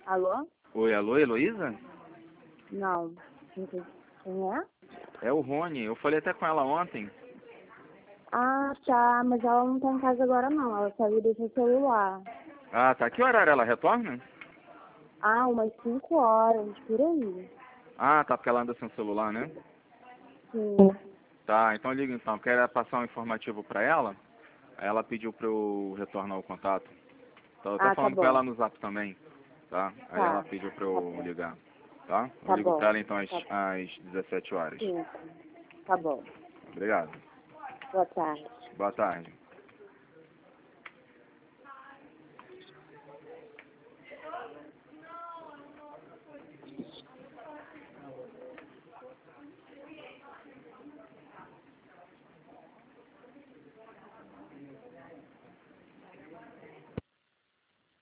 Alô? Oi, alô, Heloísa? Não. Quem é? É o Rony, eu falei até com ela ontem. Ah, tá, mas ela não tá em casa agora não, ela saiu e deixou o celular. Ah, tá. Que horário ela retorna? Ah, umas 5 horas, por aí. Ah, tá, porque ela anda sem celular, né? Sim. Tá, então liga então. Quero passar um informativo pra ela. Aí ela pediu pra eu retornar o contato. Tô até Ah, tá falando com bom. ela no zap também, tá? Aí ela Tá, pediu pra tá eu bom. ligar, tá? Eu Tá ligo pra bom. ela então às, Tá, às 17 horas. sim, tá bom. Obrigado. Boa tarde. Boa tarde.